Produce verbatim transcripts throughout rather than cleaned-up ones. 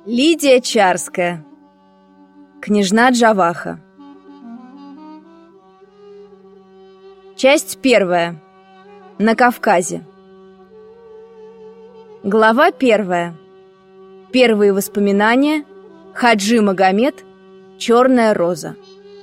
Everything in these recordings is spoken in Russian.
Лидия Чарская. Княжна Джаваха. Часть первая. На Кавказе. Глава первая. Первые воспоминания. Хаджи Магомед. Черная роза.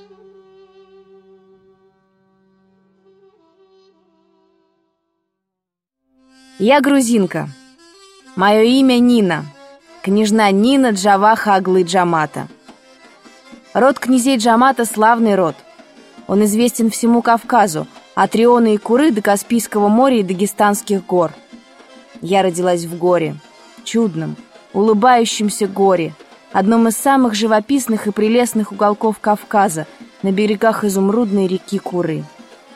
Я грузинка. Мое имя Нина. Княжна Нина Джаваха Аглы Джамата. Род князей Джамата — славный род. Он известен всему Кавказу, от Риона и Куры до Каспийского моря и Дагестанских гор. Я родилась в горе, чудном, улыбающемся горе, одном из самых живописных и прелестных уголков Кавказа, на берегах изумрудной реки Куры.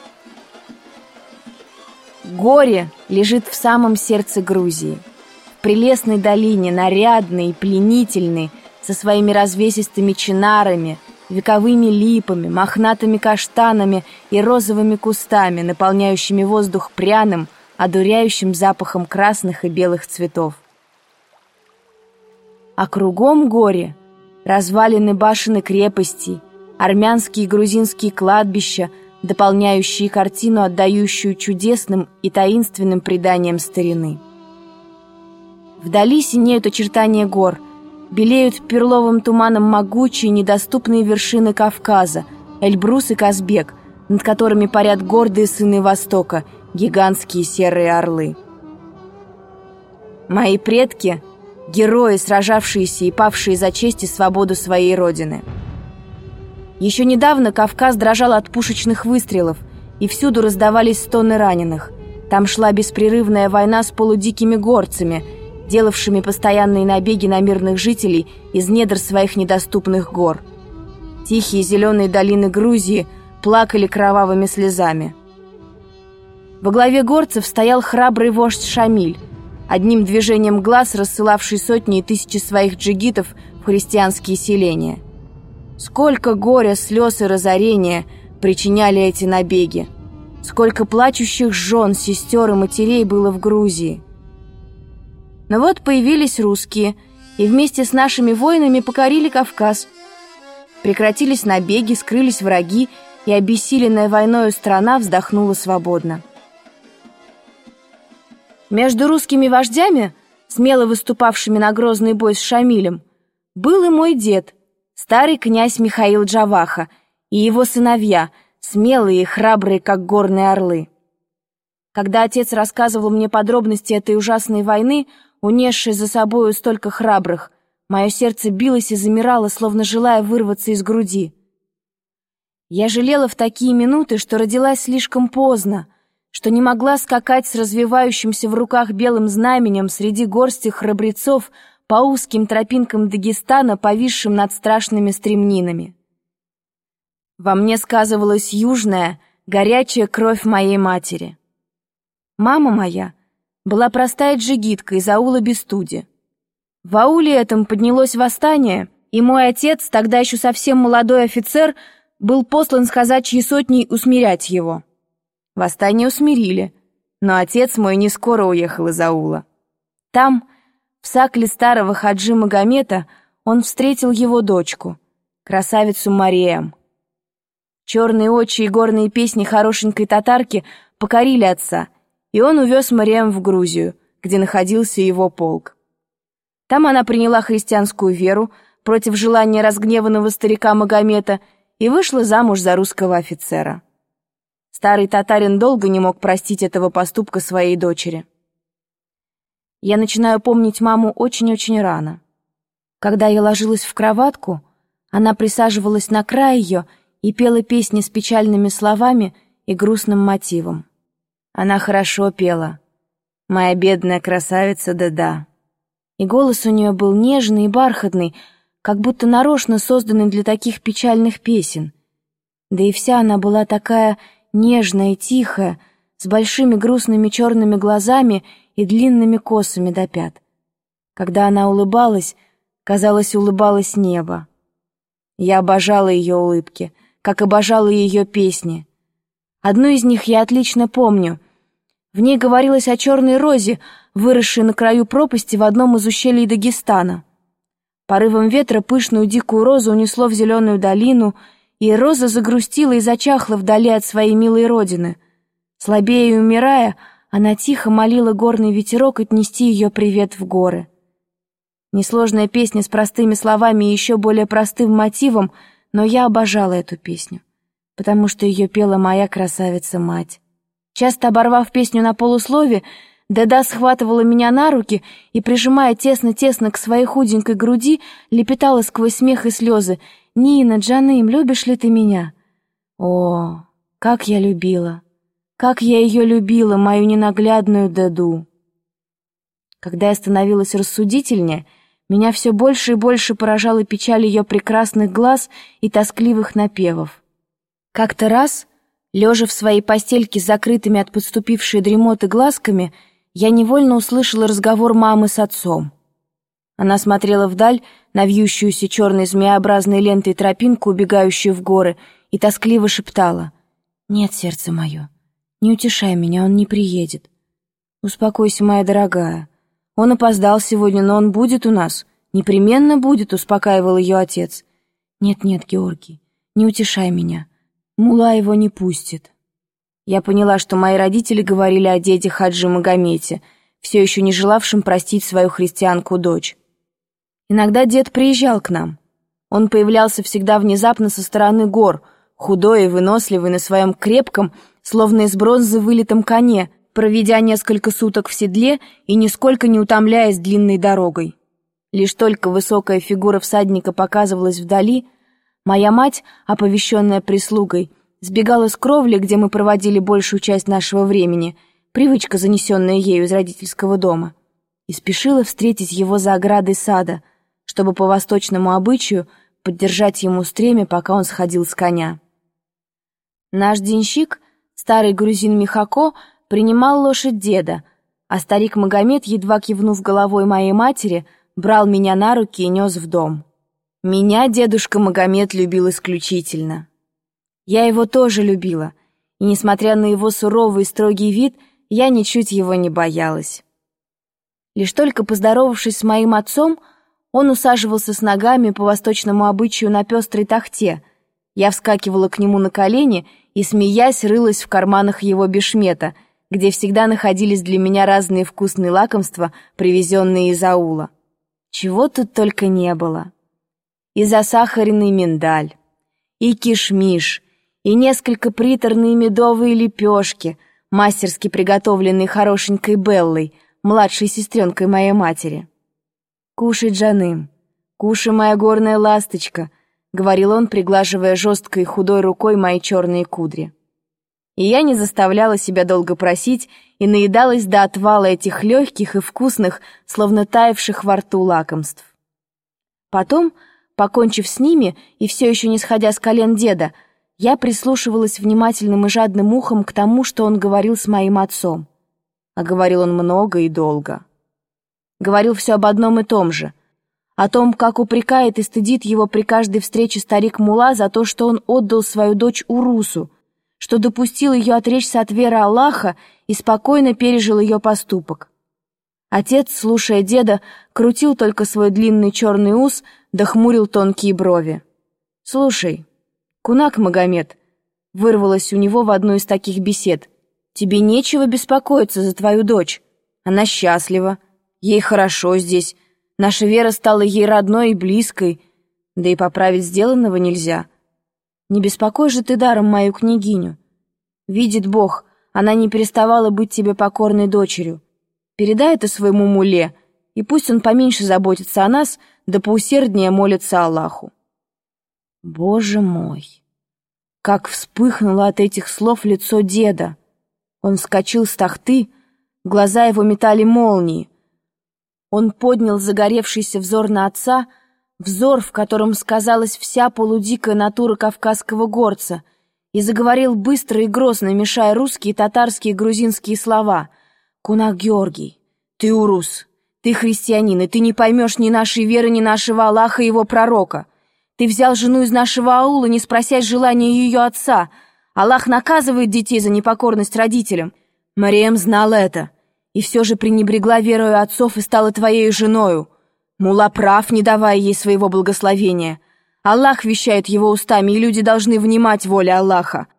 Горе лежит в самом сердце Грузии, в прелестной долине, нарядной и пленительной, со своими развесистыми чинарами, вековыми липами, мохнатыми каштанами и розовыми кустами, наполняющими воздух пряным, одуряющим запахом красных и белых цветов. А кругом горе развалины башен и крепостей, армянские и грузинские кладбища, дополняющие картину, отдающую чудесным и таинственным преданиям старины. Вдали синеют очертания гор, белеют перловым туманом могучие недоступные вершины Кавказа, Эльбрус и Казбек, над которыми парят гордые сыны Востока, гигантские серые орлы. Мои предки — герои, сражавшиеся и павшие за честь и свободу своей родины. Еще недавно Кавказ дрожал от пушечных выстрелов, и всюду раздавались стоны раненых. Там шла беспрерывная война с полудикими горцами, делавшими постоянные набеги на мирных жителей из недр своих недоступных гор. Тихие зеленые долины Грузии плакали кровавыми слезами. Во главе горцев стоял храбрый вождь Шамиль, одним движением глаз рассылавший сотни и тысячи своих джигитов в христианские селения. Сколько горя, слез и разорения причиняли эти набеги! Сколько плачущих жен, сестер и матерей было в Грузии! Но вот появились русские, и вместе с нашими воинами покорили Кавказ. Прекратились набеги, скрылись враги, и обессиленная войною страна вздохнула свободно. Между русскими вождями, смело выступавшими на грозный бой с Шамилем, был и мой дед, старый князь Михаил Джаваха, и его сыновья, смелые и храбрые, как горные орлы. Когда отец рассказывал мне подробности этой ужасной войны, унесшей за собою столько храбрых, мое сердце билось и замирало, словно желая вырваться из груди. Я жалела в такие минуты, что родилась слишком поздно, что не могла скакать с развивающимся в руках белым знаменем среди горсти храбрецов по узким тропинкам Дагестана, повисшим над страшными стремнинами. Во мне сказывалась южная, горячая кровь моей матери. Мама моя была простая джигитка из аула Бестуди. В ауле этом поднялось восстание, и мой отец, тогда еще совсем молодой офицер, был послан с казачьей сотней усмирять его. Восстание усмирили, но отец мой не скоро уехал из аула. Там, в сакле старого Хаджи Магомета, он встретил его дочку, красавицу Мариям. Черные очи и горные песни хорошенькой татарки покорили отца, и он увез Мариям в Грузию, где находился его полк. Там она приняла христианскую веру против желания разгневанного старика Магомета и вышла замуж за русского офицера. Старый татарин долго не мог простить этого поступка своей дочери. Я начинаю помнить маму очень-очень рано. Когда я ложилась в кроватку, она присаживалась на край ее и пела песни с печальными словами и грустным мотивом. Она хорошо пела, моя бедная красавица, да-да. И голос у нее был нежный и бархатный, как будто нарочно созданный для таких печальных песен. Да и вся она была такая нежная и тихая, с большими грустными черными глазами и длинными косами до пят. Когда она улыбалась, казалось, улыбалось небо. Я обожала ее улыбки, как обожала ее песни. Одну из них я отлично помню. В ней говорилось о черной розе, выросшей на краю пропасти в одном из ущелий Дагестана. Порывом ветра пышную дикую розу унесло в зеленую долину, и роза загрустила и зачахла вдали от своей милой родины. Слабея и умирая, она тихо молила горный ветерок отнести ее привет в горы. Несложная песня с простыми словами и еще более простым мотивом, но я обожала эту песню, потому что ее пела моя красавица-мать. Часто оборвав песню на полуслове, Деда схватывала меня на руки и, прижимая тесно-тесно к своей худенькой груди, лепетала сквозь смех и слезы: «Нина, Джаным, любишь ли ты меня?» О, как я любила! Как я ее любила, мою ненаглядную Деду! Когда я становилась рассудительнее, меня все больше и больше поражала печаль ее прекрасных глаз и тоскливых напевов. Как-то раз, лежа в своей постельке с закрытыми от подступившей дремоты глазками, я невольно услышала разговор мамы с отцом. Она смотрела вдаль на вьющуюся черной змееобразной лентой тропинку, убегающую в горы, и тоскливо шептала: «Нет, сердце мое, не утешай меня, он не приедет. Успокойся, моя дорогая. Он опоздал сегодня, но он будет у нас, непременно будет», — успокаивал ее отец. «Нет-нет, Георгий, не утешай меня, мулла его не пустит». Я поняла, что мои родители говорили о деде Хаджи Магомете, все еще не желавшем простить свою христианку-дочь. Иногда дед приезжал к нам. Он появлялся всегда внезапно со стороны гор, худой и выносливый на своем крепком, словно из бронзы вылитом коне, проведя несколько суток в седле и нисколько не утомляясь длинной дорогой. Лишь только высокая фигура всадника показывалась вдали, моя мать, оповещенная прислугой, сбегала с кровли, где мы проводили большую часть нашего времени, привычка, занесенная ею из родительского дома, и спешила встретить его за оградой сада, чтобы по восточному обычаю поддержать ему стремя, пока он сходил с коня. Наш денщик, старый грузин Михако, принимал лошадь деда, а старик Магомед, едва кивнув головой моей матери, брал меня на руки и нес в дом. Меня дедушка Магомед любил исключительно. Я его тоже любила, и, несмотря на его суровый и строгий вид, я ничуть его не боялась. Лишь только поздоровавшись с моим отцом, он усаживался с ногами по восточному обычаю на пестрой тахте. Я вскакивала к нему на колени и, смеясь, рылась в карманах его бешмета, где всегда находились для меня разные вкусные лакомства, привезенные из аула. Чего тут только не было. И засахаренный миндаль, и кишмиш, и несколько приторные медовые лепешки, мастерски приготовленные хорошенькой Беллой, младшей сестренкой моей матери. «Кушай, Джаным, кушай, моя горная ласточка», — говорил он, приглаживая жесткой худой рукой мои черные кудри. И я не заставляла себя долго просить и наедалась до отвала этих легких и вкусных, словно таявших во рту лакомств. Потом, покончив с ними и все еще не сходя с колен деда, я прислушивалась внимательным и жадным ухом к тому, что он говорил с моим отцом. А говорил он много и долго. Говорил все об одном и том же. О том, как упрекает и стыдит его при каждой встрече старик-мулла за то, что он отдал свою дочь Урусу, что допустил ее отречься от веры Аллаха и спокойно пережил ее поступок. Отец, слушая деда, крутил только свой длинный черный ус, да хмурил тонкие брови. «Слушай, Кунак Магомед», — вырвалось у него в одну из таких бесед, «тебе нечего беспокоиться за твою дочь. Она счастлива, ей хорошо здесь, наша вера стала ей родной и близкой, да и поправить сделанного нельзя. Не беспокой же ты даром мою княгиню. Видит Бог, она не переставала быть тебе покорной дочерью. Передай это своему мулле, и пусть он поменьше заботится о нас, да поусерднее молится Аллаху». Боже мой! Как вспыхнуло от этих слов лицо деда! Он вскочил с тахты, глаза его метали молнии. Он поднял загоревшийся взор на отца, взор, в котором сказалась вся полудикая натура кавказского горца, и заговорил быстро и грозно, мешая русские, татарские и грузинские слова. «Кунак Георгий, ты урус, ты христианин, и ты не поймешь ни нашей веры, ни нашего Аллаха и его пророка. Ты взял жену из нашего аула, не спросясь желания ее отца. Аллах наказывает детей за непокорность родителям. Мариям знала это, и все же пренебрегла верою отцов и стала твоей женою. Мулла прав, не давая ей своего благословения. Аллах вещает его устами, и люди должны внимать воле Аллаха.